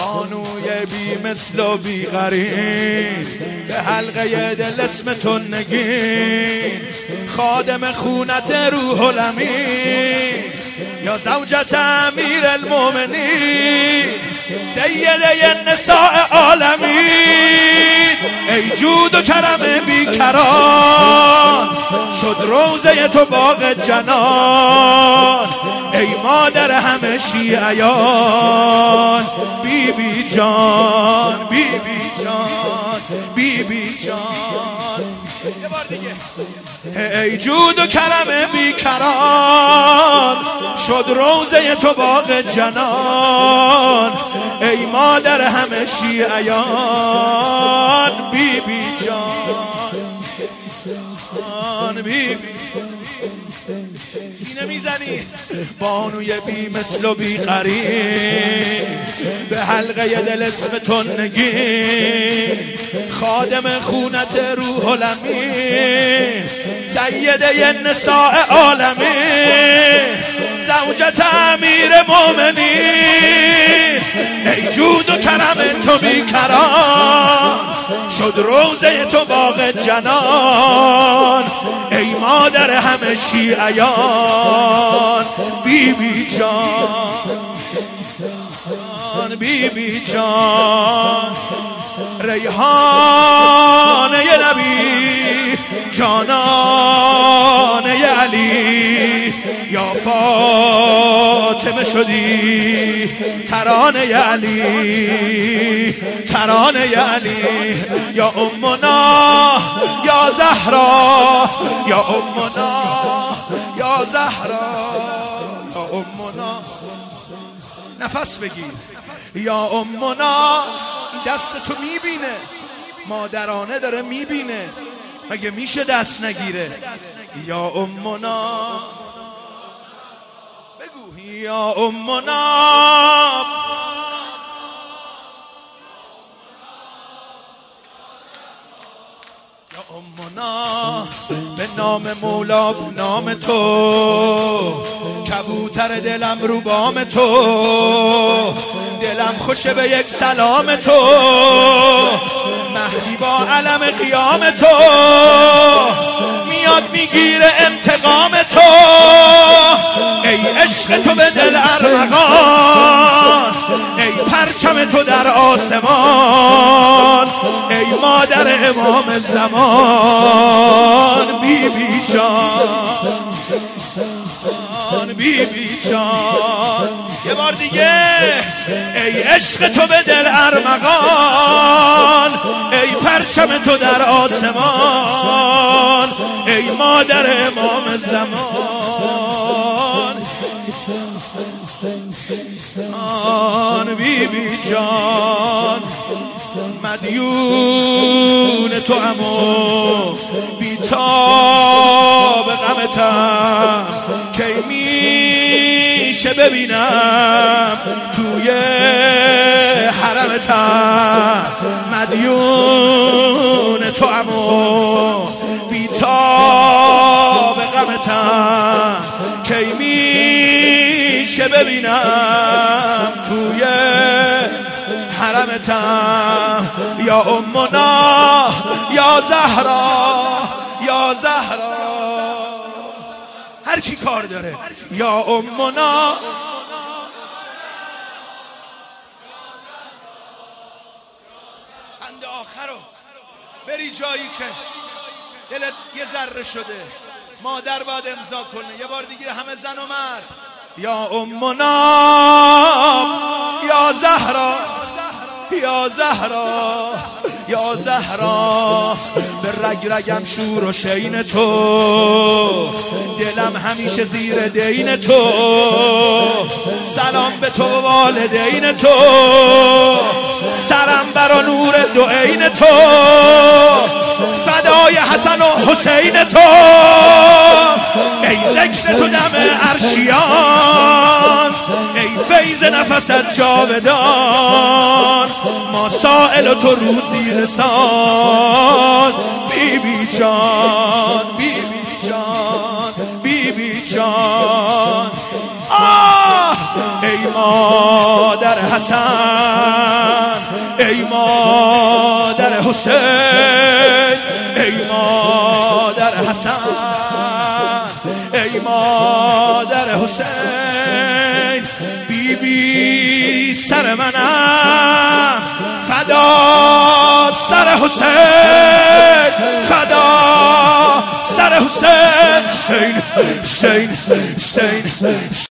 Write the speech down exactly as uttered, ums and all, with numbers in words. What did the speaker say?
بانوی بی مثل و بی غریب به حلقه دل اسم تو نگین، خادم خونت روح الامین یا زوجت امیر المؤمنین سیده نساء عالمین. ای جود و کرم بیکران شد روضه تو باغ جنان، ای مادر همه شیعیان بی بی جان بی بی جان بی بی جان. یه بار دیگه. ای جود و کرم بیکران شد روضه تو باغ جنان، ای مادر همه شیعیان بی بی جان بی بی. سینه میزنی بانوی بی مثل و بی قریب به حلقه دل اسم تو نگین، خادم خونت روح الامین سیده نساء عالمین زوجت امیر مومنین. ای جود و کرم تو بیکران شد روضه تو باغ جنان، ای مادر همه شیعیان بی بی جان بی بی جان. ریحانه نبی جانانه علی یا فاطمه شدی ترانه علی ترانه علی یا امنا یا زهرا یا امنا یا زهرا یا امنا. نفس بگیر. یا امنا این دست تو میبینه، مادرانه داره میبینه، مگه میشه دست نگیره؟ یا امنا بگو یا امنا. یا امنا به نام مولا به نام تو کبوتر دلم رو بام تو، دلم خوشه به یک سلام تو، مهدی با علم قیام تو میاد میگیره انتقام تو. ای عشق تو به دل ارمغان، ای پرچم تو در آسمان، ای مادر امام زمان بی بی جان بی بی جان. یه بار دیگه. ای عشق تو به دل ارمغان، ای پرچم تو در آسمان، ای مادر امام زمان آن بی بی جان. مدیون تو امو بی تاب غمتم کی میشه ببینم توی حرمتم. مدیون تو امو بی تاب غمتم کی میشه ببینم توی حرمتم. یا امنا یا زهرا یا زهرا. هر کی کار داره. یا امنا بند آخرو بری جایی که دلت یه ذره شده، مادر باید امضا کنه. یه بار دیگه همه زن و مرد. یا امنا یا زهرا یا زهرا یا زهرا. به رگ رگم شور و شین تو، دلم همیشه زیر دین تو، سلام به تو و والدین تو، سرم برا نور دو عین تو، فدای حسن و حسین تو. ای ذکر تو دم عرشیان، ای فیض نفست جاودان، ما سائل تو روزی رسان بی بی جان بی بی جان بی بی جان. آه ای مادر حسن، ای مادر حسین، ای مادر حسن، ای مادر حسین، بی بی سر منم فدا سر حسین، فدا سر حسین، حسین حسین حسین